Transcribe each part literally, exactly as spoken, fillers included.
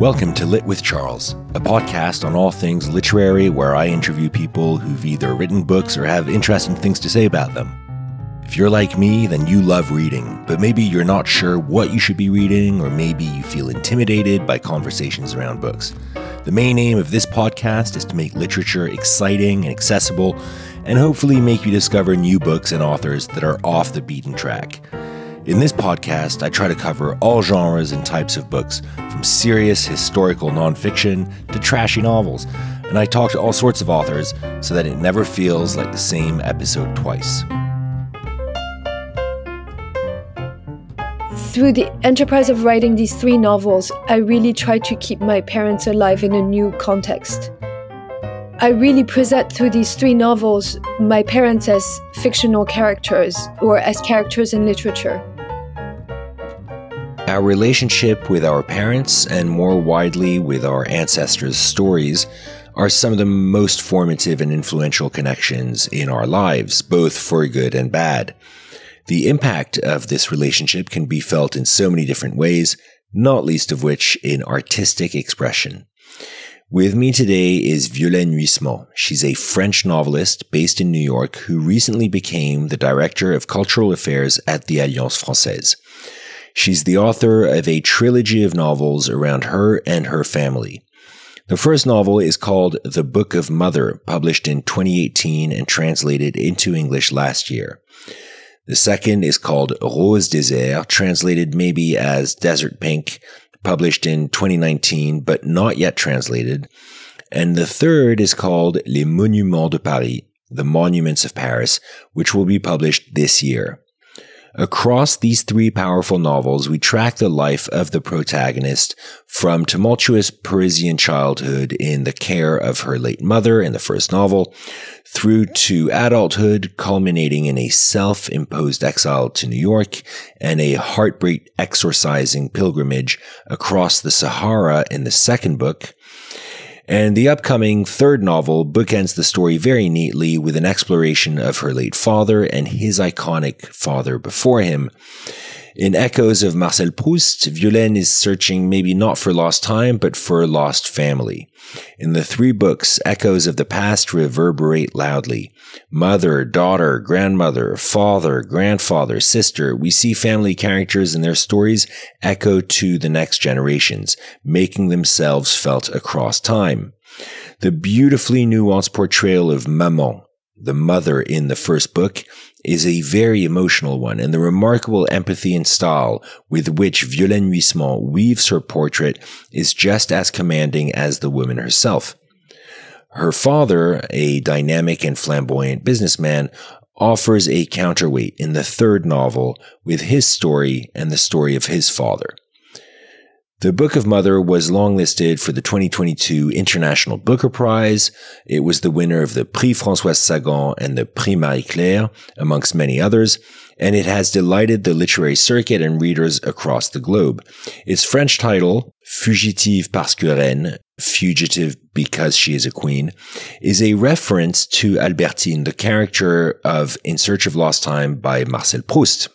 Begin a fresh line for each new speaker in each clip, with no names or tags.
Welcome to Lit with Charles, a podcast on all things literary where I interview people who've either written books or have interesting things to say about them. If you're like me, then you love reading, but maybe you're not sure what you should be reading, or maybe you feel intimidated by conversations around books. The main aim of this podcast is to make literature exciting and accessible, and hopefully make you discover new books and authors that are off the beaten track. In this podcast, I try to cover all genres and types of books, from serious historical nonfiction to trashy novels, and I talk to all sorts of authors so that it never feels like the same episode twice.
Through the enterprise of writing these three novels, I really try to keep my parents alive in a new context. I really present through these three novels my parents as fictional characters or as characters in literature.
Our relationship with our parents, and more widely with our ancestors' stories, are some of the most formative and influential connections in our lives, both for good and bad. The impact of this relationship can be felt in so many different ways, not least of which in artistic expression. With me today is Violaine Huysmans. She's a French novelist based in New York who recently became the Director of Cultural Affairs at the Alliance Française. She's the author of a trilogy of novels around her and her family. The first novel is called The Book of Mother, published in twenty eighteen and translated into English last year. The second is called Rose Désert, translated maybe as Desert Pink, published in twenty nineteen, but not yet translated. And the third is called Les Monuments de Paris, The Monuments of Paris, which will be published this year. Across these three powerful novels, we track the life of the protagonist from tumultuous Parisian childhood in the care of her late mother in the first novel, through to adulthood, culminating in a self-imposed exile to New York and a heartbreak exorcising pilgrimage across the Sahara in the second book. And the upcoming third novel bookends the story very neatly with an exploration of her late father and his iconic father before him. In Echoes of Marcel Proust, Violaine is searching maybe not for lost time, but for lost family. In the three books, echoes of the past reverberate loudly. Mother, daughter, grandmother, father, grandfather, sister, we see family characters and their stories echo to the next generations, making themselves felt across time. The beautifully nuanced portrayal of Maman, the mother in the first book, is a very emotional one, and the remarkable empathy and style with which Violaine Huysmans weaves her portrait is just as commanding as the woman herself. Her father, a dynamic and flamboyant businessman, offers a counterweight in the third novel with his story and the story of his father. The Book of Mother was longlisted for the twenty twenty-two International Booker Prize. It was the winner of the Prix Françoise Sagan and the Prix Marie-Claire, amongst many others, and it has delighted the literary circuit and readers across the globe. Its French title, Fugitive parce que reine, fugitive because she is a queen, is a reference to Albertine, the character of In Search of Lost Time by Marcel Proust.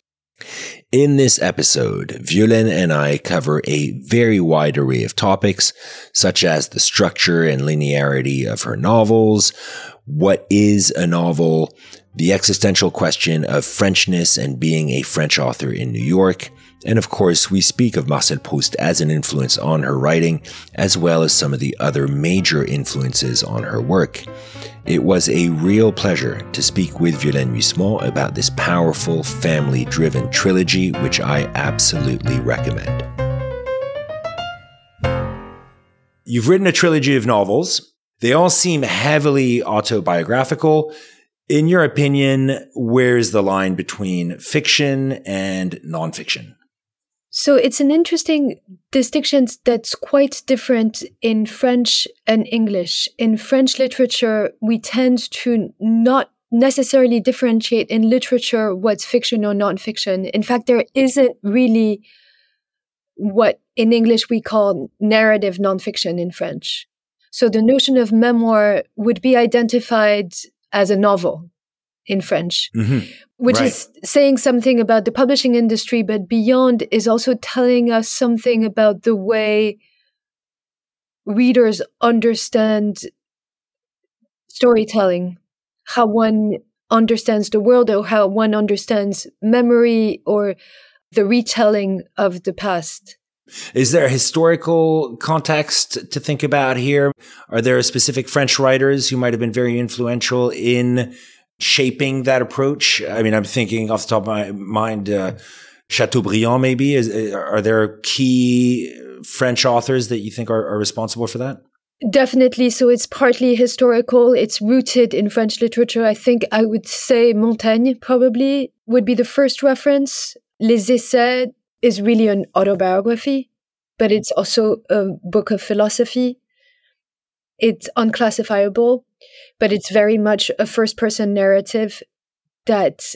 In this episode, Violaine and I cover a very wide array of topics, such as the structure and linearity of her novels, what is a novel, the existential question of Frenchness and being a French author in New York, and of course, we speak of Marcel Proust as an influence on her writing, as well as some of the other major influences on her work. It was a real pleasure to speak with Violaine Huysmans about this powerful, family-driven trilogy, which I absolutely recommend. You've written a trilogy of novels. They all seem heavily autobiographical. In your opinion, where's the line between fiction and nonfiction?
So it's an interesting distinction that's quite different in French and English. In French literature, we tend to not necessarily differentiate in literature what's fiction or nonfiction. In fact, there isn't really what in English we call narrative nonfiction in French. So the notion of memoir would be identified as a novel in French, mm-hmm. which right. is saying something about the publishing industry, but beyond is also telling us something about the way readers understand storytelling, how one understands the world, or how one understands memory or the retelling of the past.
Is there a historical context to think about here? Are there specific French writers who might have been very influential in shaping that approach? I mean, I'm thinking off the top of my mind, uh, Chateaubriand maybe. Is, are there key French authors that you think are, are responsible for that?
Definitely. So it's partly historical. It's rooted in French literature. I think I would say Montaigne probably would be the first reference. Les Essais is really an autobiography, but it's also a book of philosophy. It's unclassifiable, but it's very much a first-person narrative that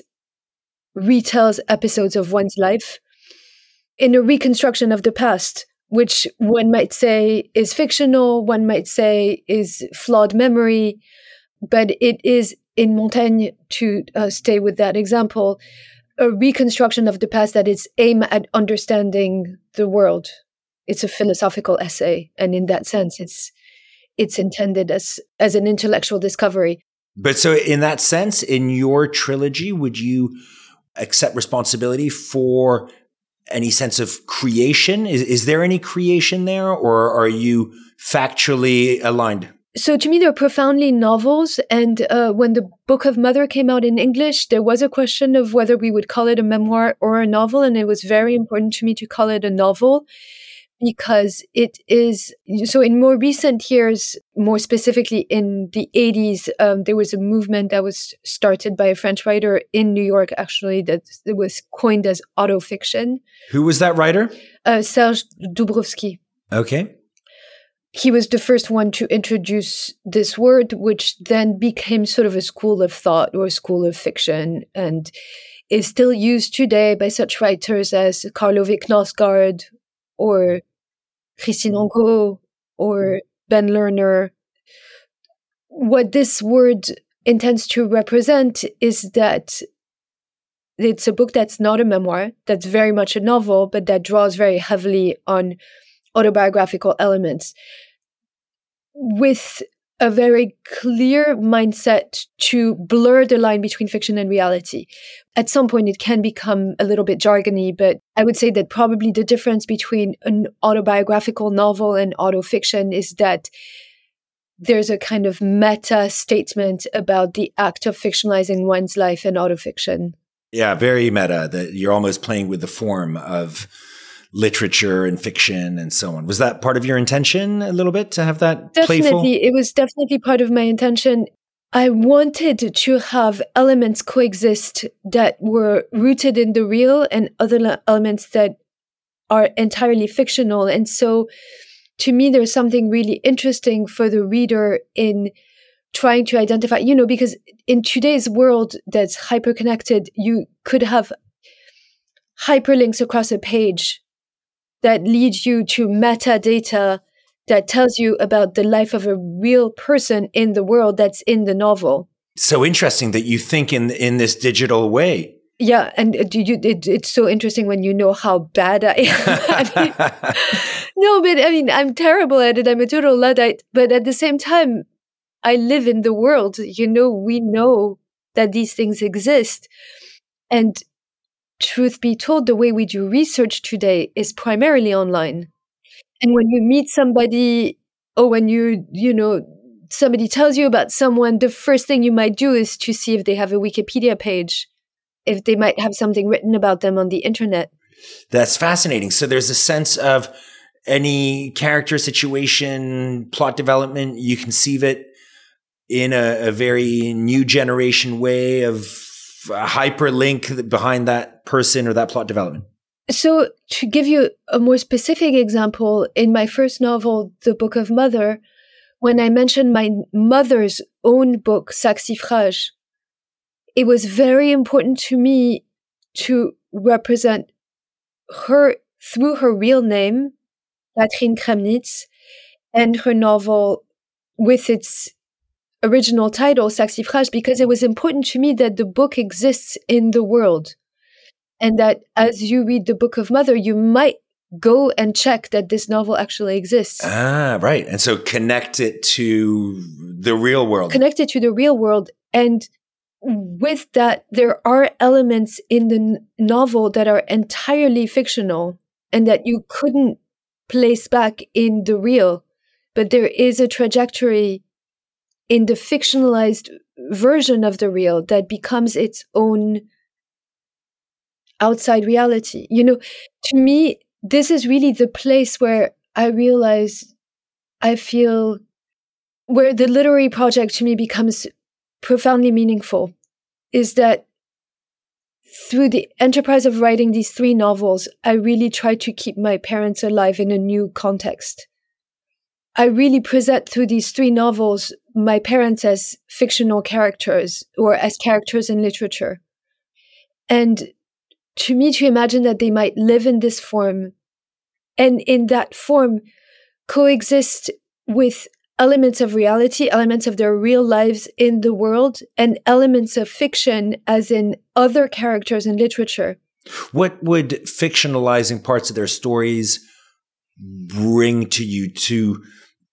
retells episodes of one's life in a reconstruction of the past, which one might say is fictional, one might say is flawed memory, but it is, in Montaigne, to uh, stay with that example, a reconstruction of the past that is aimed at understanding the world. It's a philosophical essay, and in that sense, it's it's intended as as an intellectual discovery.
But so in that sense, in your trilogy, would you accept responsibility for any sense of creation? Is, is there any creation there, or are you factually aligned?
So to me, they're profoundly novels. And uh, when the Book of Mother came out in English, there was a question of whether we would call it a memoir or a novel. And it was very important to me to call it a novel because it is, so in more recent years, more specifically in the eighties, um, there was a movement that was started by a French writer in New York, actually, that was coined as autofiction.
Who was that writer?
Uh, Serge Dubrovsky.
Okay.
He was the first one to introduce this word, which then became sort of a school of thought or a school of fiction, and is still used today by such writers as Karl Ove Knausgaard or Christine Angot or Ben Lerner. What this word intends to represent is that it's a book that's not a memoir, that's very much a novel, but that draws very heavily on autobiographical elements with a very clear mindset to blur the line between fiction and reality. At some point, it can become a little bit jargony, but I would say that probably the difference between an autobiographical novel and autofiction is that there's a kind of meta statement about the act of fictionalizing one's life in autofiction.
Yeah, very meta, that you're almost playing with the form of literature and fiction and so on. Was that part of your intention a little bit, to have that
definitely,
playful?
It was definitely part of my intention. I wanted to have elements coexist that were rooted in the real and other elements that are entirely fictional. And so to me, there's something really interesting for the reader in trying to identify, you know, because in today's world that's hyper-connected, you could have hyperlinks across a page that leads you to metadata that tells you about the life of a real person in the world that's in the novel.
So interesting that you think in in this digital way.
Yeah, and it, you, it, it's so interesting when you know how bad I am. I mean, no, but I mean, I'm terrible at it. I'm a total Luddite. But at the same time, I live in the world. You know, we know that these things exist. And truth be told, the way we do research today is primarily online. And when you meet somebody, or when you, you know, somebody tells you about someone, the first thing you might do is to see if they have a Wikipedia page, if they might have something written about them on the internet.
That's fascinating. So there's a sense of any character, situation, plot development, you conceive it in a, a very new generation way of a hyperlink behind that person or that plot development.
So to give you a more specific example, in my first novel, The Book of Mother, when I mentioned my mother's own book, Saxifrage, it was very important to me to represent her through her real name, Catherine Kramnitz, and her novel with its original title, Saxifrage, because it was important to me that the book exists in the world. And that as you read The Book of Mother, you might go and check that this novel actually exists.
Ah, right. And so connect it to the real world.
Connect it to the real world. And with that, there are elements in the n- novel that are entirely fictional and that you couldn't place back in the real. But there is a trajectory in the fictionalized version of the real that becomes its own outside reality. You know, to me, this is really the place where I realize I feel where the literary project to me becomes profoundly meaningful, is that through the enterprise of writing these three novels, I really try to keep my parents alive in a new context. I really present through these three novels my parents as fictional characters or as characters in literature. And to me, to imagine that they might live in this form and in that form coexist with elements of reality, elements of their real lives in the world, and elements of fiction, as in other characters in literature.
What would fictionalizing parts of their stories bring to you to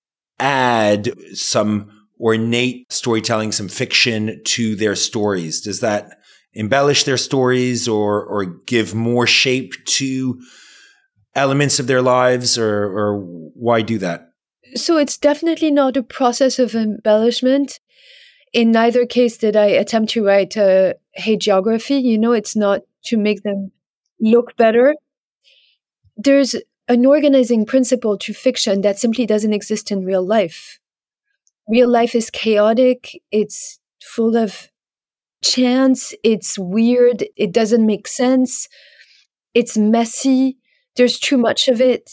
add some ornate storytelling, some fiction to their stories? Does that embellish their stories or or give more shape to elements of their lives, or or why do that?
So it's definitely not a process of embellishment. In neither case did I attempt to write a hagiography. You know, it's not to make them look better. There's an organizing principle to fiction that simply doesn't exist in real life. Real life is chaotic. It's full of chance. It's weird. It doesn't make sense. It's messy. There's too much of it.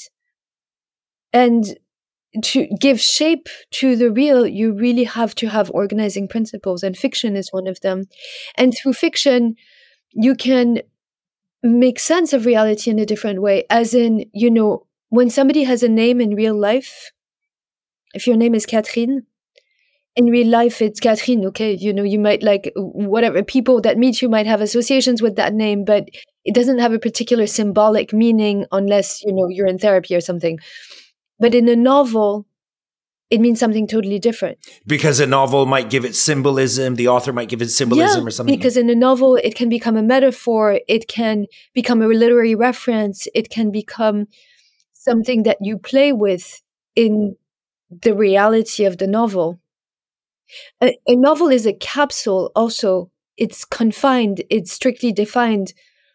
And to give shape to the real, you really have to have organizing principles, and fiction is one of them. And through fiction, you can make sense of reality in a different way. As in, you know, when somebody has a name in real life, if your name is Catherine, in real life, it's Catherine, okay? You know, you might like whatever, people that meet you might have associations with that name, but it doesn't have a particular symbolic meaning unless, you know, you're in therapy or something. But in a novel, it means something totally different.
Because a novel might give it symbolism, the author might give it symbolism
yeah,
or something.
Because in a novel, it can become a metaphor, it can become a literary reference, it can become something that you play with in the reality of the novel. A, a novel is a capsule also. It's confined, it's strictly defined.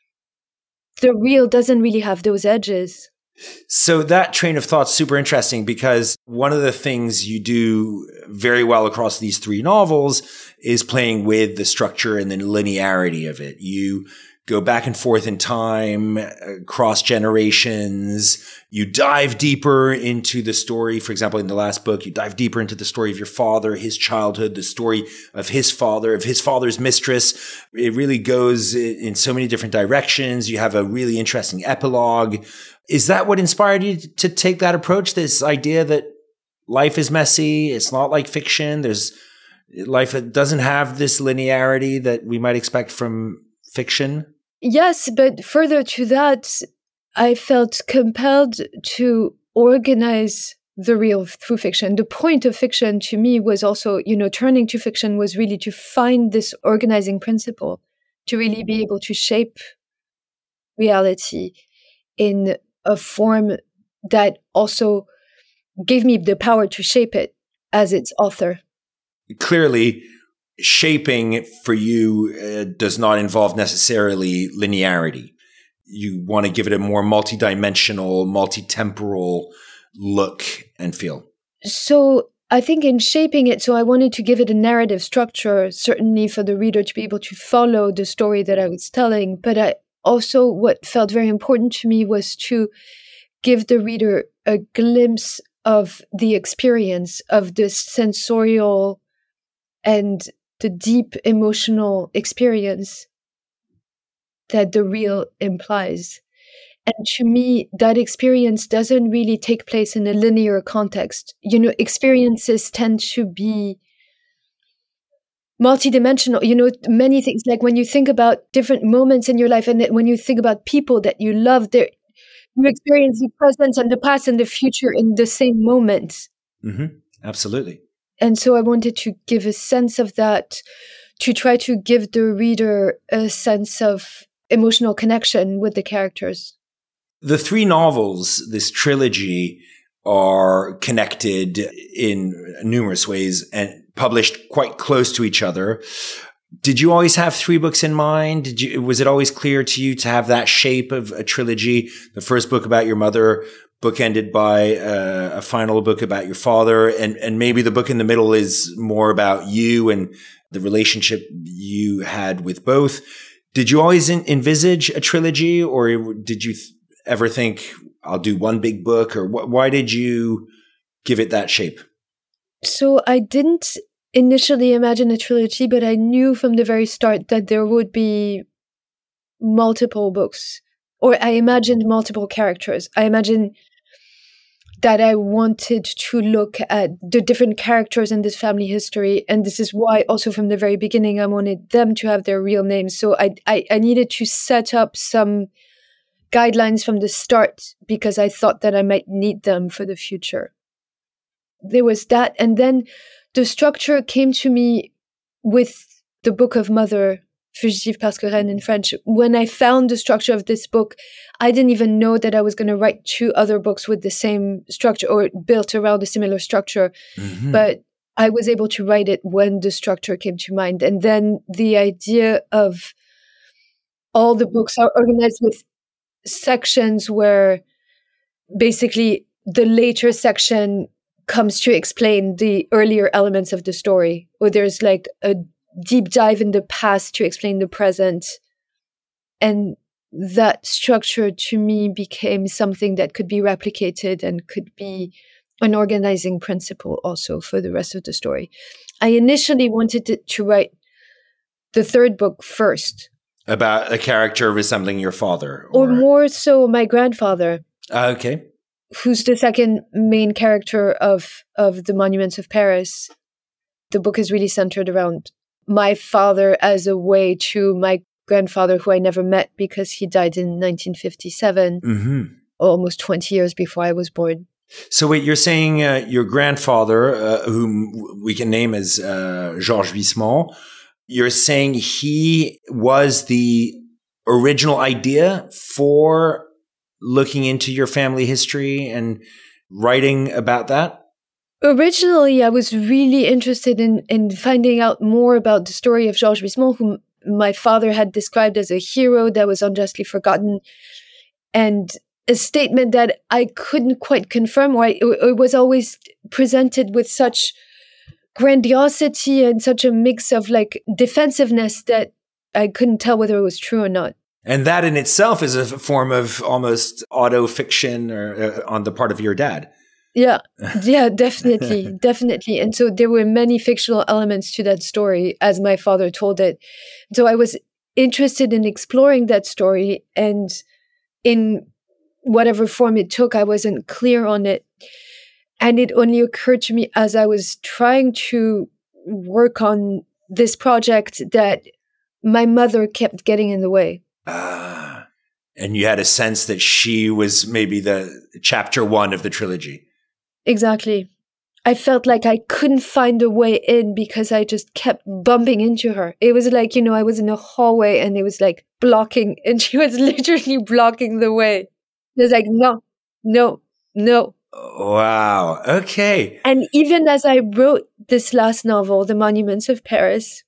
The real doesn't really have those edges.
So that train of thought's super interesting, because one of the things you do very well across these three novels is playing with the structure and the linearity of it. You go back and forth in time, across generations. You dive deeper into the story. For example, in the last book, you dive deeper into the story of your father, his childhood, the story of his father, of his father's mistress. It really goes in so many different directions. You have a really interesting epilogue. Is that what inspired you to take that approach? This idea that life is messy. It's not like fiction. There's life that doesn't have this linearity that we might expect from fiction.
Yes, but further to that, I felt compelled to organize the real through fiction. The point of fiction to me was also, you know, turning to fiction was really to find this organizing principle, to really be able to shape reality in a form that also gave me the power to shape it as its author.
Clearly, shaping for you uh, does not involve necessarily linearity. You want to give it a more multidimensional, multi-temporal look and feel.
So I think in shaping it, so I wanted to give it a narrative structure, certainly for the reader to be able to follow the story that I was telling. But I also, what felt very important to me was to give the reader a glimpse of the experience, of the sensorial and the deep emotional experience that the real implies. And to me, that experience doesn't really take place in a linear context. You know, experiences tend to be multidimensional. You know, many things, like when you think about different moments in your life and when you think about people that you love, there you experience the present and the past and the future in the same moment.
Mm-hmm. Absolutely.
And so I wanted to give a sense of that, to try to give the reader a sense of emotional connection with the characters.
The three novels, this trilogy, are connected in numerous ways and published quite close to each other. Did you always have three books in mind? Did you, was it always clear to you to have that shape of a trilogy? The first book about your mother, bookended by uh, a final book about your father, and, and maybe the book in the middle is more about you and the relationship you had with both. Did you always in, envisage a trilogy, or did you th- ever think, I'll do one big book, or wh- why did you give it that shape?
So I didn't initially imagine a trilogy, but I knew from the very start that there would be multiple books, or I imagined multiple characters. I imagined that I wanted to look at the different characters in this family history. And this is why also from the very beginning, I wanted them to have their real names. So I, I, I needed to set up some guidelines from the start because I thought that I might need them for the future. There was that. And then the structure came to me with the Book of Mother, Fugitive parce que reine in French. When I found the structure of this book, I didn't even know that I was going to write two other books with the same structure or built around a similar structure. Mm-hmm. But I was able to write it when the structure came to mind. And then the idea of all the books are organized with sections where basically the later section comes to explain the earlier elements of the story, or there's like a deep dive in the past to explain the present. And that structure to me became something that could be replicated and could be an organizing principle also for the rest of the story. I initially wanted to, to write the third book first.
About a character resembling your father? Or,
or more so my grandfather.
Uh, okay.
Who's the second main character of, of The Monuments of Paris. The book is really centered around my father as a way to my grandfather, who I never met because he died in nineteen fifty-seven, mm-hmm. almost twenty years before I was born.
So wait, you're saying uh, your grandfather, uh, whom we can name as uh, Georges Huysmans, you're saying he was the original idea for looking into your family history and writing about that?
Originally, I was really interested in, in finding out more about the story of Georges Huysmans, whom my father had described as a hero that was unjustly forgotten, and a statement that I couldn't quite confirm, or I, it was always presented with such grandiosity and such a mix of like defensiveness that I couldn't tell whether it was true or not.
And that in itself is a form of almost auto-fiction or, uh, on the part of your dad.
Yeah, yeah, definitely, definitely. And so there were many fictional elements to that story as my father told it. So I was interested in exploring that story, and in whatever form it took, I wasn't clear on it. And it only occurred to me as I was trying to work on this project that my mother kept getting in the way.
Ah, and you had a sense that she was maybe the chapter one of the trilogy.
Exactly. I felt like I couldn't find a way in because I just kept bumping into her. It was like, you know, I was in a hallway and it was like blocking, and she was literally blocking the way. It was like, no, no, no.
Wow. Okay.
And even as I wrote this last novel, The Monuments of Paris,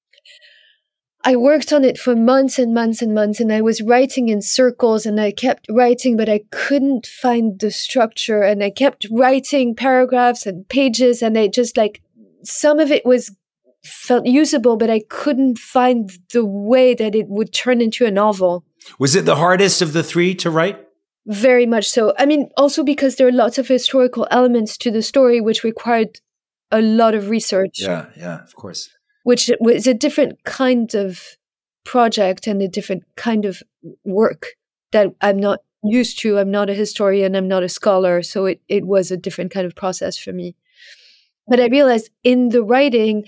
I worked on it for months and months and months, and I was writing in circles, and I kept writing, but I couldn't find the structure, and I kept writing paragraphs and pages, and I just like, some of it was felt usable, but I couldn't find the way that it would turn into a novel.
Was it the hardest of the three to write?
Very much so. I mean, also because there are lots of historical elements to the story, which required a lot of research.
Yeah, yeah, of course.
Which was a different kind of project and a different kind of work that I'm not used to. I'm not a historian. I'm not a scholar. So it, it was a different kind of process for me. But I realized in the writing,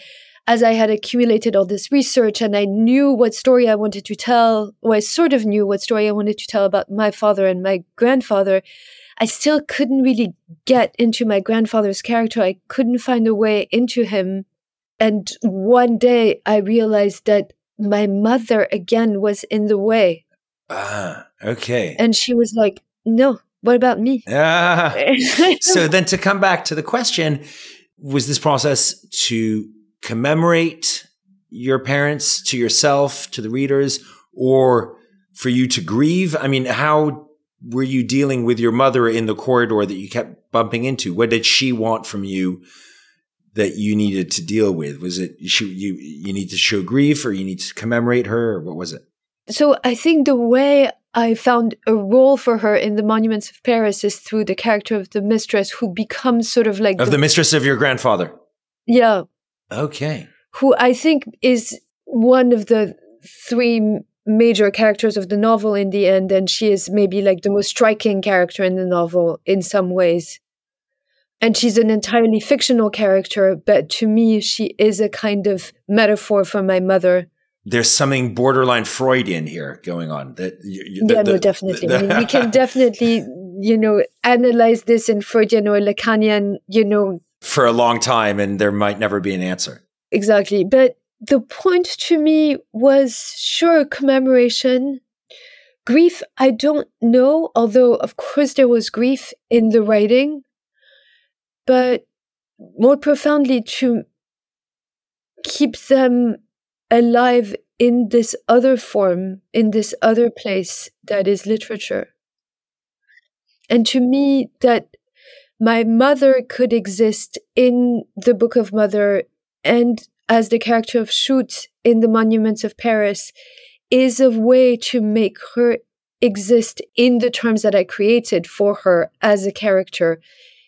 as I had accumulated all this research and I knew what story I wanted to tell, or I sort of knew what story I wanted to tell about my father and my grandfather, I still couldn't really get into my grandfather's character. I couldn't find a way into him. And one day I realized that my mother again was in the way.
Ah, okay.
And she was like, no, what about me?
Ah. So then to come back to the question, was this process to commemorate your parents to yourself, to the readers, or for you to grieve? I mean, how were you dealing with your mother in the corridor that you kept bumping into? What did she want from you that you needed to deal with? Was it you, you, you need to show grief, or you need to commemorate her, or what was it?
So I think the way I found a role for her in the Monuments of Paris is through the character of the mistress, who becomes sort of like
Of
the,
the mistress of your grandfather.
Yeah.
Okay.
Who I think is one of the three major characters of the novel in the end, and she is maybe like the most striking character in the novel in some ways. And she's an entirely fictional character, but to me, she is a kind of metaphor for my mother.
There's something borderline Freudian here going on. That you, you, the,
yeah,
the,
no, definitely.
The,
I mean, we can definitely, you know, analyze this in Freudian or Lacanian, you know,
for a long time, and there might never be an answer.
Exactly. But the point to me was, sure, commemoration. Grief, I don't know, although, of course, there was grief in the writing. But more profoundly, to keep them alive in this other form, in this other place that is literature. And to me, that my mother could exist in the Book of Mother and as the character of Chute in the Monuments of Paris is a way to make her exist in the terms that I created for her as a character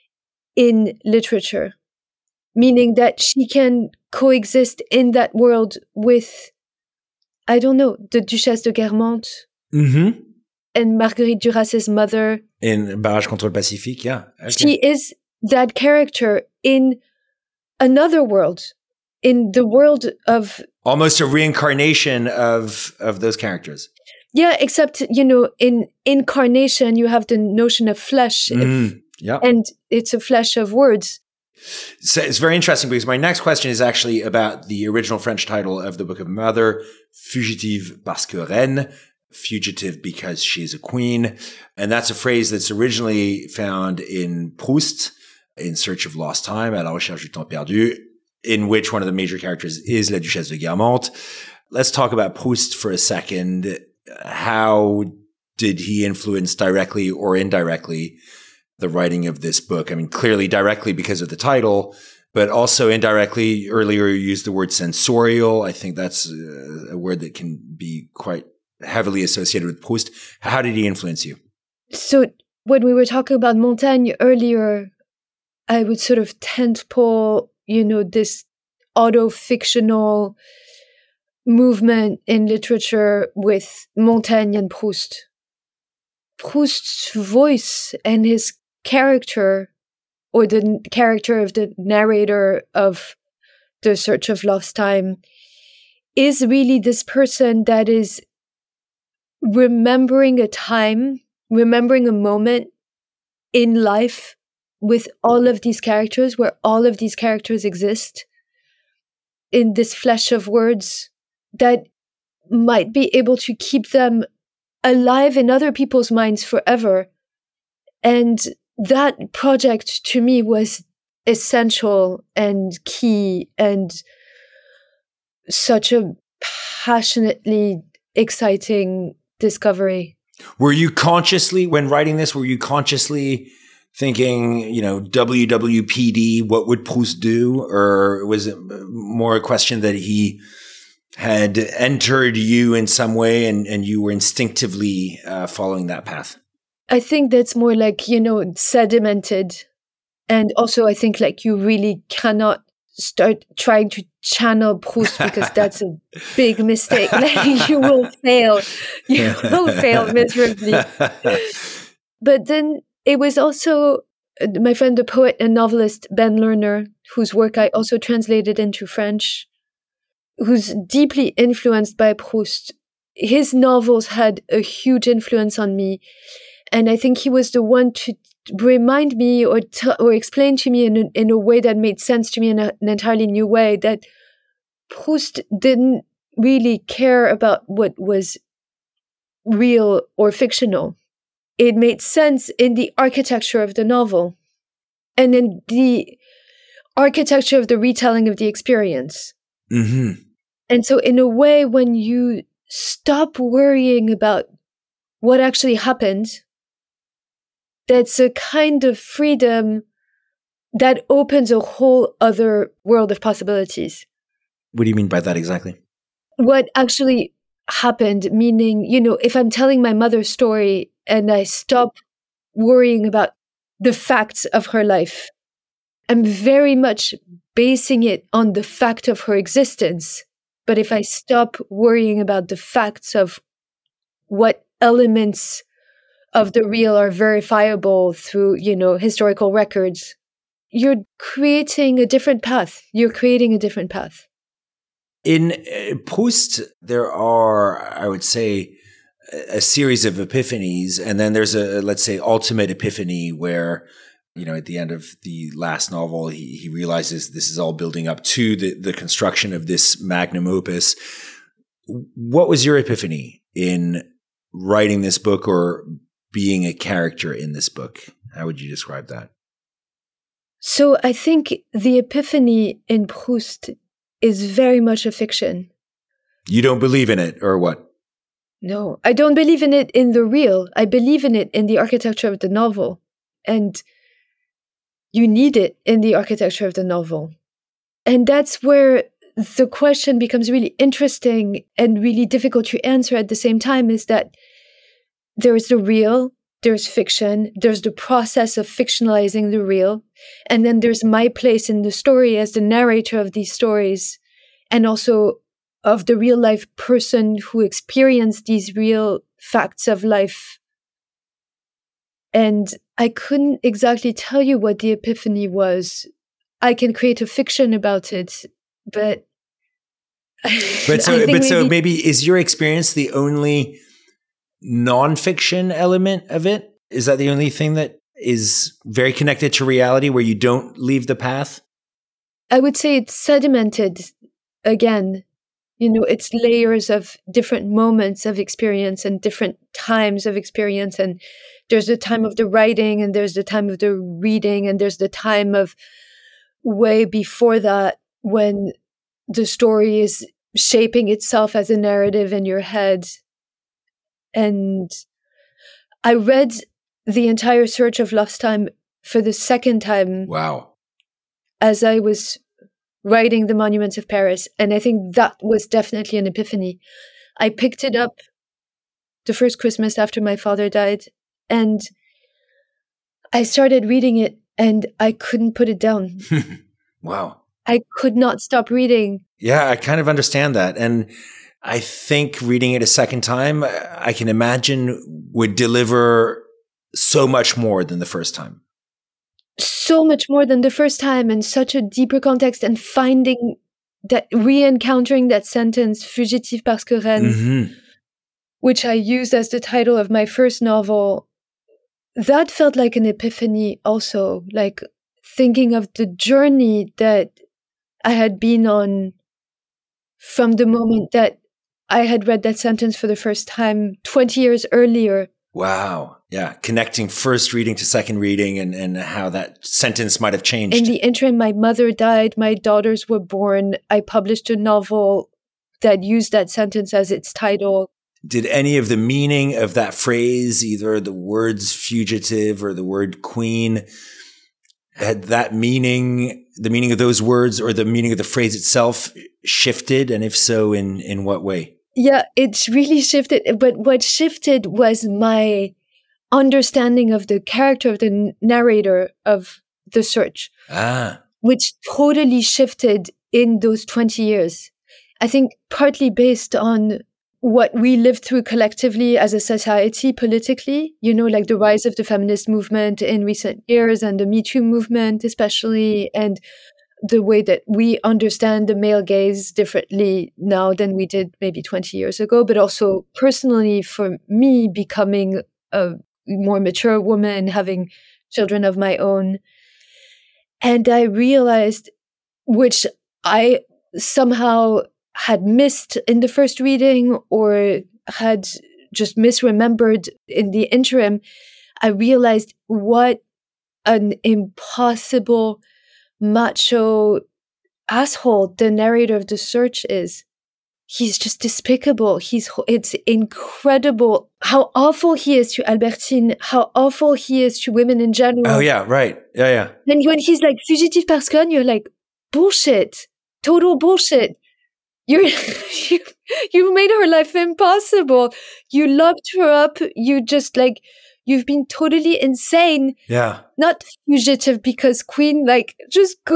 in literature. Meaning that she can coexist in that world with, I don't know, the Duchesse de Guermantes
mm-hmm.
and Marguerite Duras' mother.
In Barrage contre le Pacifique, yeah. Okay.
She is that character in another world, in the world of...
Almost a reincarnation of, of those characters.
Yeah, except, you know, in incarnation, you have the notion of flesh.
Mm,
if,
yeah.
And it's a flesh of words.
So it's very interesting because my next question is actually about the original French title of the Book of Mother, Fugitive parce que reine, fugitive because she's a queen. And that's a phrase that's originally found in Proust, In Search of Lost Time, à la recherche du temps perdu, in which one of the major characters is La Duchesse de Guermantes. Let's talk about Proust for a second. How did he influence directly or indirectly the writing of this book? I mean, clearly directly because of the title, but also indirectly. Earlier you used the word sensorial. I think that's a word that can be quite heavily associated with Proust. How did he influence you?
So when we were talking about Montaigne earlier, I would sort of tentpole, you know, this auto-fictional movement in literature with Montaigne and Proust. Proust's voice and his character, or the n- character of the narrator of The Search of Lost Time, is really this person that is remembering a time, remembering a moment in life with all of these characters, where all of these characters exist in this flesh of words that might be able to keep them alive in other people's minds forever. And that project to me was essential and key and such a passionately exciting discovery.
Were you consciously, when writing this, were you consciously thinking, you know, W W P D, what would Proust do? Or was it more a question that he had entered you in some way and, and you were instinctively uh, following that path?
I think that's more like, you know, sedimented. And also I think like you really cannot start trying to channel Proust because that's a big mistake. Like you will fail. You will fail miserably. But then it was also my friend, the poet and novelist Ben Lerner, whose work I also translated into French, who's deeply influenced by Proust. His novels had a huge influence on me. And I think he was the one to remind me or t- or explain to me in a, in a way that made sense to me in a, an entirely new way that Proust didn't really care about what was real or fictional. It made sense in the architecture of the novel and in the architecture of the retelling of the experience.
Mm-hmm.
And so in a way, when you stop worrying about what actually happened, that's a kind of freedom that opens a whole other world of possibilities.
What do you mean by that exactly?
What actually happened, meaning, you know, if I'm telling my mother's story and I stop worrying about the facts of her life, I'm very much basing it on the fact of her existence. But if I stop worrying about the facts of what elements of the real are verifiable through, you know, historical records, you're creating a different path. You're creating a different path.
In uh, Proust, there are, I would say, a, a series of epiphanies, and then there's a, let's say, ultimate epiphany where, you know, at the end of the last novel, he, he realizes this is all building up to the, the construction of this magnum opus. What was your epiphany in writing this book or being a character in this book? How would you describe that?
So I think the epiphany in Proust is very much a fiction.
You don't believe in it, or what?
No, I don't believe in it in the real. I believe in it in the architecture of the novel. And you need it in the architecture of the novel. And that's where the question becomes really interesting and really difficult to answer at the same time, is that there's the real, there's fiction, there's the process of fictionalizing the real, and then there's my place in the story as the narrator of these stories, and also of the real life person who experienced these real facts of life. And I couldn't exactly tell you what the epiphany was. I can create a fiction about it, but
but so but maybe, so maybe is your experience the only nonfiction element of it? Is that the only thing that is very connected to reality where you don't leave the path?
I would say it's sedimented again. You know, it's layers of different moments of experience and different times of experience. And there's the time of the writing, and there's the time of the reading, and there's the time of way before that when the story is shaping itself as a narrative in your head. And I read the entire Search of Lost Time for the second time.
Wow.
As I was writing The Monuments of Paris. And I think that was definitely an epiphany. I picked it up the first Christmas after my father died, and I started reading it, and I couldn't put it down.
Wow.
I could not stop reading.
Yeah, I kind of understand that. And I think reading it a second time, I can imagine would deliver so much more than the first time.
So much more than the first time, and such a deeper context, and finding that, re-encountering that sentence, fugitive parce que reine,
mm-hmm.
which I used as the title of my first novel. That felt like an epiphany also, like thinking of the journey that I had been on from the moment that I had read that sentence for the first time twenty years earlier.
Wow. Yeah. Connecting first reading to second reading, and, and how that sentence might have changed.
In the interim, my mother died. My daughters were born. I published a novel that used that sentence as its title.
Did any of the meaning of that phrase, either the words fugitive or the word queen, had that meaning, the meaning of those words or the meaning of the phrase itself shifted? And if so, in, in what way?
Yeah, it's really shifted. But what shifted was my understanding of the character of the narrator of The Search,
ah.
which totally shifted in those twenty years. I think partly based on what we lived through collectively as a society politically, you know, like the rise of the feminist movement in recent years, and the Me Too movement especially, and the way that we understand the male gaze differently now than we did maybe twenty years ago, but also personally for me becoming a more mature woman, having children of my own. And I realized, which I somehow had missed in the first reading or had just misremembered in the interim, I realized what an impossible macho asshole the narrator of The Search is. He's just despicable. He's it's incredible how awful he is to Albertine, how awful he is to women in general.
Oh yeah, right. Yeah, yeah.
And when he's like fugitive parce que, you're like, bullshit, total bullshit. You're you you made her life impossible. You locked her up. You just like you've been totally insane.
Yeah.
Not fugitive because Queen, like just go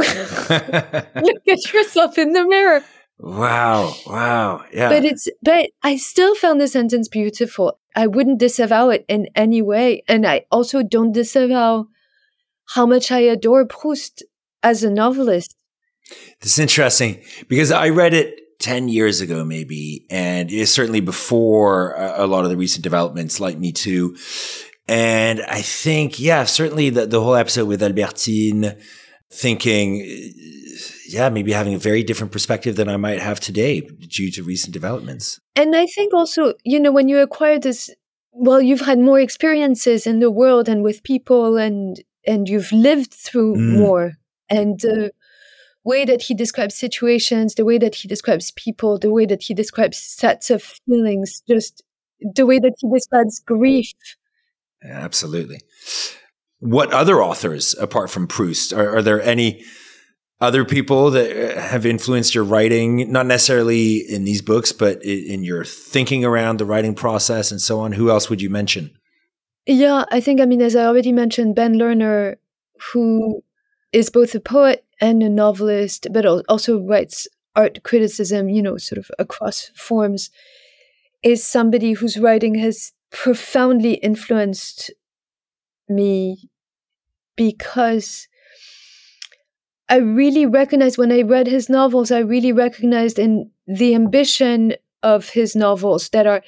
look at yourself in the mirror.
Wow. Wow. Yeah.
But it's but I still found the sentence beautiful. I wouldn't disavow it in any way. And I also don't disavow how much I adore Proust as a novelist.
This is interesting because I read it ten years ago, maybe, and it's certainly before a, a lot of the recent developments like Me Too. And I think, yeah, certainly the, the whole episode with Albertine, thinking, yeah, maybe having a very different perspective than I might have today due to recent developments.
And I think also, you know, when you acquire this, well, you've had more experiences in the world and with people, and and you've lived through mm. more. And the way that he describes situations, the way that he describes people, the way that he describes sets of feelings, just the way that he describes grief.
Absolutely. What other authors, apart from Proust, are, are there any other people that have influenced your writing, not necessarily in these books, but in your thinking around the writing process and so on? Who else would you mention?
Yeah, I think, I mean, as I already mentioned, Ben Lerner, who is both a poet and a novelist, but also writes art criticism, you know, sort of across forms, is somebody whose writing has profoundly influenced me because I really recognized when I read his novels, I really recognized in the ambition of his novels that are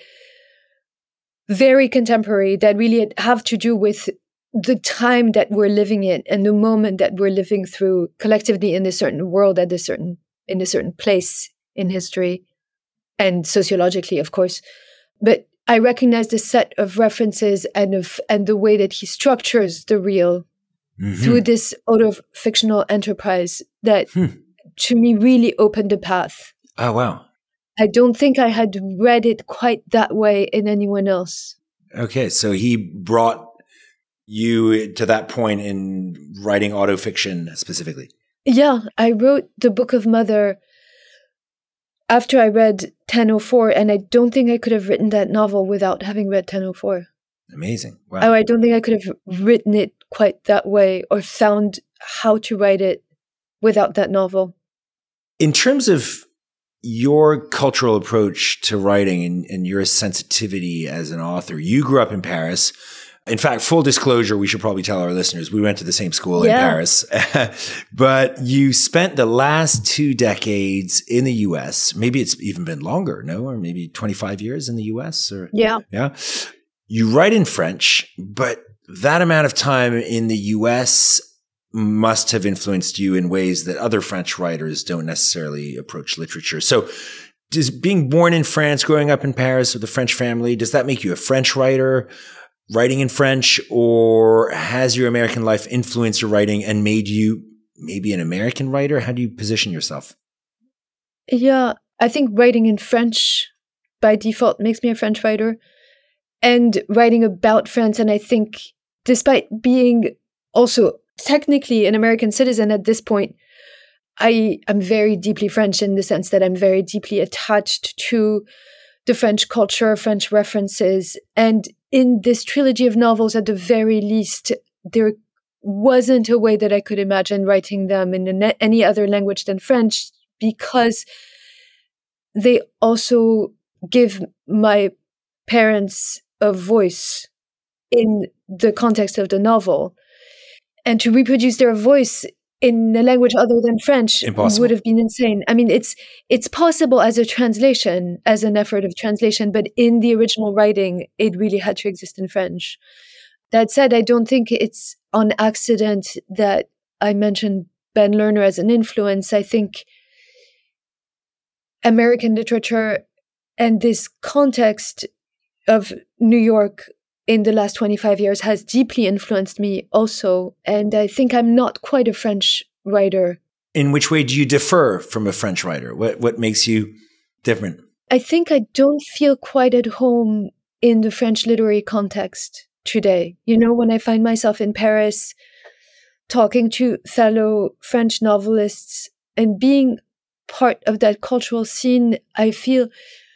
very contemporary, that really have to do with the time that we're living in and the moment that we're living through collectively in a certain world at a certain in a certain place in history and sociologically, of course. But I recognize the set of references and of and the way that he structures the real mm-hmm. through this auto-fictional enterprise that hmm. to me really opened the path.
Oh wow.
I don't think I had read it quite that way in anyone else.
Okay, so he brought you to that point in writing autofiction specifically?
Yeah, I wrote the Book of Mother after I read ten oh four, and I don't think I could have written that novel without having read ten oh four.
Amazing. Wow.
Oh, I don't think I could have written it quite that way or found how to write it without that novel.
In terms of your cultural approach to writing and, and your sensitivity as an author, you grew up in Paris. In fact, full disclosure, we should probably tell our listeners, we went to the same school yeah. in Paris, but you spent the last two decades in the U S. Maybe it's even been longer, no? Or maybe twenty-five years in the U S? Or
Yeah.
Yeah. You write in French, but that amount of time in the U S must have influenced you in ways that other French writers don't necessarily approach literature. So does being born in France, growing up in Paris with a French family, does that make you a French writer? Writing in French, or has your American life influenced your writing and made you maybe an American writer? How do you position yourself?
Yeah, I think writing in French by default makes me a French writer, and writing about France. And I think despite being also technically an American citizen at this point, I am very deeply French in the sense that I'm very deeply attached to the French culture, French references. And in this trilogy of novels, at the very least, there wasn't a way that I could imagine writing them in any other language than French, because they also give my parents a voice in the context of the novel. And to reproduce their voice in a language other than French
Impossible.
would have been insane. I mean, it's it's possible as a translation, as an effort of translation, but in the original writing, it really had to exist in French. That said, I don't think it's on accident that I mentioned Ben Lerner as an influence. I think American literature and this context of New York in the last twenty-five years has deeply influenced me also. And I think I'm not quite a French writer.
In which way do you differ from a French writer? What what makes you different?
I think I don't feel quite at home in the French literary context today. You know, when I find myself in Paris talking to fellow French novelists and being part of that cultural scene, I feel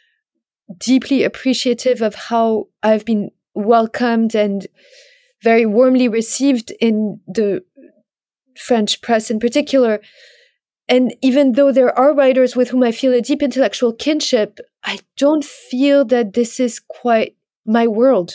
deeply appreciative of how I've been welcomed and very warmly received in the French press in particular. And even though there are writers with whom I feel a deep intellectual kinship, I don't feel that this is quite my world.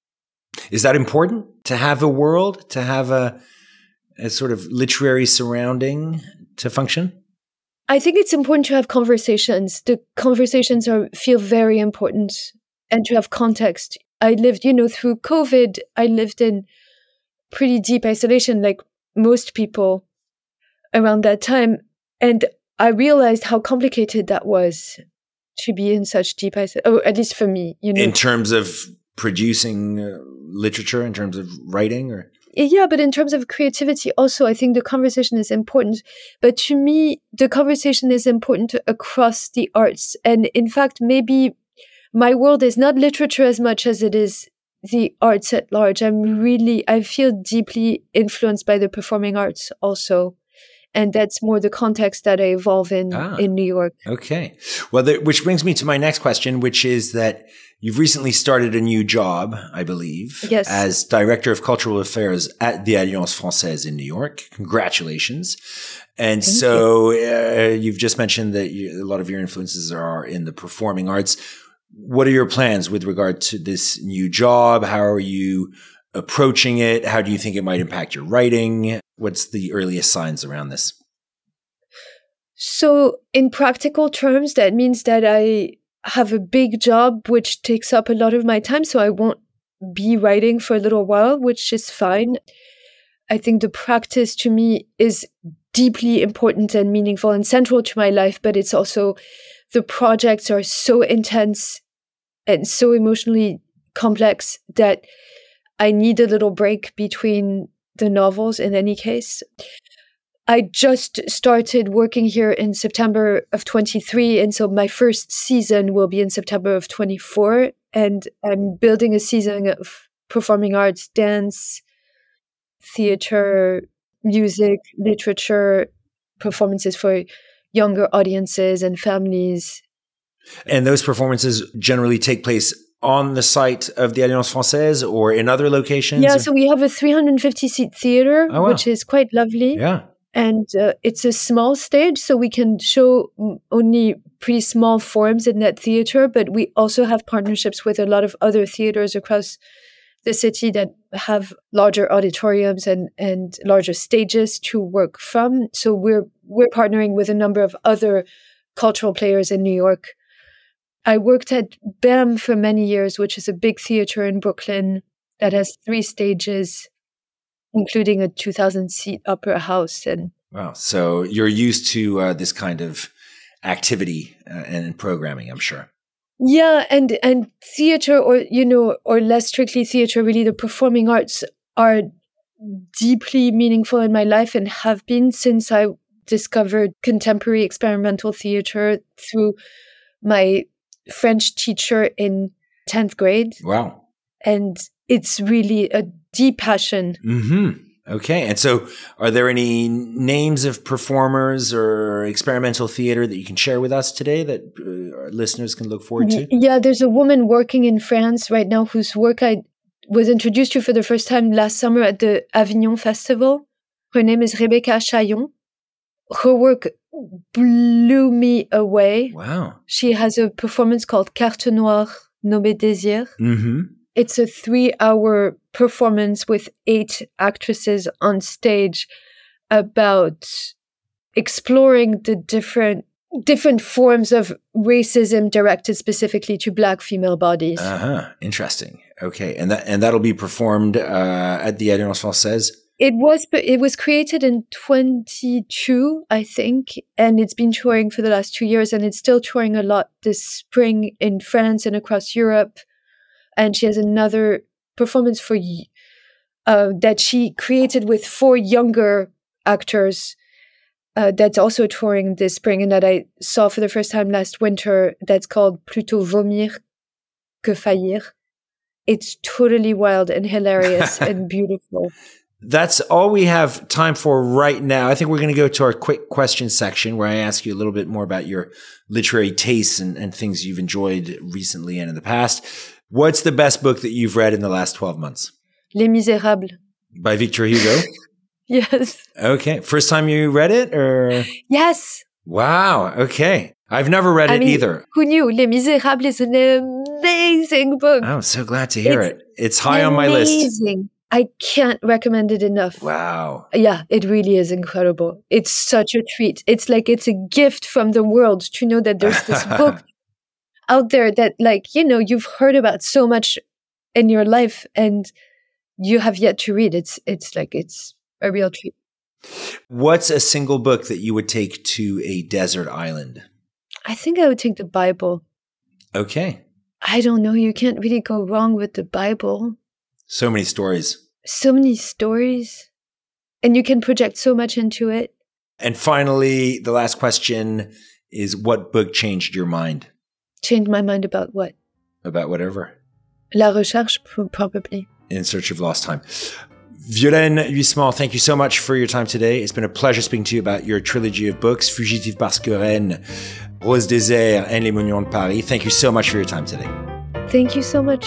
Is that important to have a world, to have a, a sort of literary surrounding to function?
I think it's important to have conversations. The conversations are feel very important, and to have context. I lived, you know, through COVID, I lived in pretty deep isolation, like most people around that time. And I realized how complicated that was to be in such deep isolation, or at least for me, you know.
In terms of producing uh, literature, in terms of writing, or?
Yeah, but in terms of creativity also, I think the conversation is important. But to me, the conversation is important across the arts. And in fact, maybe my world is not literature as much as it is the arts at large. I'm really, I feel deeply influenced by the performing arts also. And that's more the context that I evolve in
ah,
in New York.
Okay. Well, the, which brings me to my next question, which is that you've recently started a new job, I believe,
yes,
as Director of Cultural Affairs at the Alliance Française in New York. Congratulations. And
Thank
so you. uh, you've just mentioned that you, a lot of your influences are in the performing arts. What are your plans with regard to this new job? How are you approaching it? How do you think it might impact your writing? What's the earliest signs around this?
So in practical terms, that means that I have a big job which takes up a lot of my time, so I won't be writing for a little while, which is fine. I think the practice to me is deeply important and meaningful and central to my life, but it's also the projects are so intense and so emotionally complex that I need a little break between the novels in any case. I just started working here in September of twenty-three, and so my first season will be in September of twenty-four, and I'm building a season of performing arts, dance, theater, music, literature, performances for younger audiences and families.
And those performances generally take place on the site of the Alliance Française or in other locations?
Yeah, so we have a three hundred fifty seat theater,
oh, wow.
which is quite lovely.
Yeah.
And uh, it's a small stage, so we can show only pretty small forms in that theater, but we also have partnerships with a lot of other theaters across the city that have larger auditoriums and, and larger stages to work from. So we're we're partnering with a number of other cultural players in New York. I worked at B E M for many years, which is a big theater in Brooklyn that has three stages, including a two thousand seat opera house. And
wow. So you're used to uh, this kind of activity uh, and programming, I'm sure.
Yeah. And, and theater, or, you know, or less strictly theater, really the performing arts are deeply meaningful in my life and have been since I discovered contemporary experimental theater through my French teacher in tenth grade.
Wow.
And it's really a deep passion.
Mm-hmm. Okay. And so are there any names of performers or experimental theater that you can share with us today that uh, our listeners can look forward to?
Yeah, there's a woman working in France right now whose work I was introduced to for the first time last summer at the Avignon Festival. Her name is Rebecca Chaillon. Her work blew me away.
Wow.
She has a performance called Carte Noire Nommée Désir.
Mm-hmm.
It's a three-hour performance with eight actresses on stage. about exploring the different different forms of racism directed specifically to Black female bodies.
Uh-huh. Interesting. Okay. And that and that'll be performed uh, at the Alliance Française?
It was it was created in twenty-two, I think, and it's been touring for the last two years, and it's still touring a lot this spring in France and across Europe. And she has another performance for uh, that she created with four younger actors uh, that's also touring this spring and that I saw for the first time last winter. That's called Plutôt Vomir que Faillir. It's totally wild and hilarious and beautiful.
That's all we have time for right now. I think we're going to go to our quick question section where I ask you a little bit more about your literary tastes and, and things you've enjoyed recently and in the past. What's the best book that you've read in the last twelve months?
Les Misérables.
By Victor Hugo?
Yes.
Okay. First time you read it or?
Yes.
Wow. Okay. I've never read
I
it
mean,
either.
Who knew? Les Misérables is an amazing book.
I'm so glad to hear
it's
it. It's high on my list.
Amazing. I can't recommend it enough.
Wow.
Yeah, it really is incredible. It's such a treat. It's like it's a gift from the world to know that there's this book out there that, like, you know, you've heard about so much in your life and you have yet to read. It's it's like it's a real treat.
What's a single book that you would take to a desert island?
I think I would take the Bible.
Okay.
I don't know. You can't really go wrong with the Bible.
So many stories.
So many stories. And you can project so much into it.
And finally, the last question is, what book changed your mind?
Changed my mind about what?
About whatever.
La Recherche, probably.
In Search of Lost Time. Violaine Huisman, thank you so much for your time today. It's been a pleasure speaking to you about your trilogy of books, Fugitive parce que reine, Rose Désert, and Les Monuments de Paris. Thank you so much for your time today.
Thank you so much.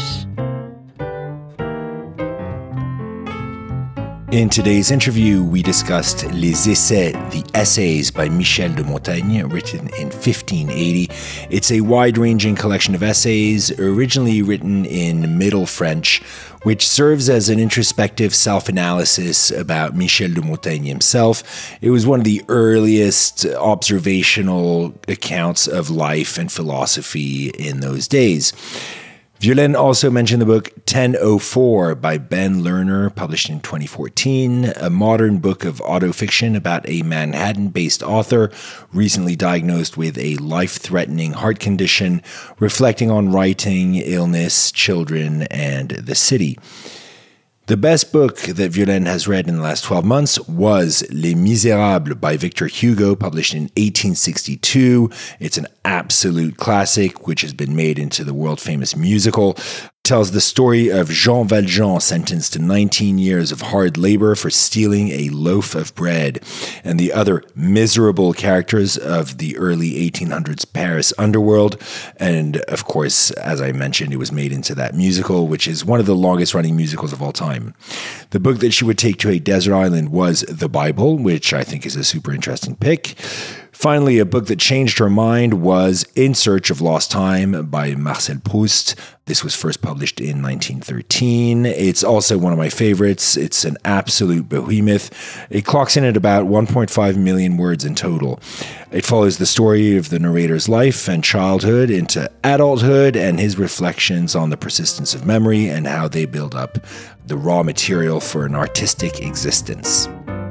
In today's interview, we discussed Les Essais, the Essays by Michel de Montaigne, written in fifteen eighty. It's a wide-ranging collection of essays, originally written in Middle French, which serves as an introspective self-analysis about Michel de Montaigne himself. It was one of the earliest observational accounts of life and philosophy in those days. Violaine also mentioned the book ten oh four by Ben Lerner, published in twenty fourteen, a modern book of autofiction about a Manhattan-based author recently diagnosed with a life-threatening heart condition, reflecting on writing, illness, children, and the city. The best book that Violaine has read in the last twelve months was Les Misérables by Victor Hugo, published in eighteen sixty-two. It's an absolute classic, which has been made into the world-famous musical. It tells the story of Jean Valjean, sentenced to nineteen years of hard labor for stealing a loaf of bread, and the other miserable characters of the early eighteen hundreds Paris underworld. And of course, as I mentioned, it was made into that musical, which is one of the longest-running musicals of all time. The book that she would take to a desert island was the Bible, which I think is a super interesting pick. Finally, a book that changed her mind was In Search of Lost Time by Marcel Proust. This was first published in nineteen thirteen. It's also one of my favorites. It's an absolute behemoth. It clocks in at about one point five million words in total. It follows the story of the narrator's life and childhood into adulthood and his reflections on the persistence of memory and how they build up the raw material for an artistic existence.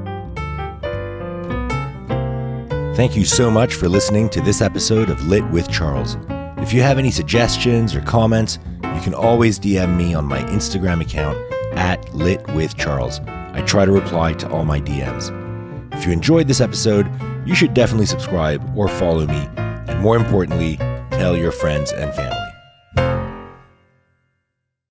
Thank you so much for listening to this episode of Lit with Charles. If you have any suggestions or comments, you can always D M me on my Instagram account at Lit with Charles. I try to reply to all my D Ms. If you enjoyed this episode, you should definitely subscribe or follow me, and more importantly, tell your friends and family.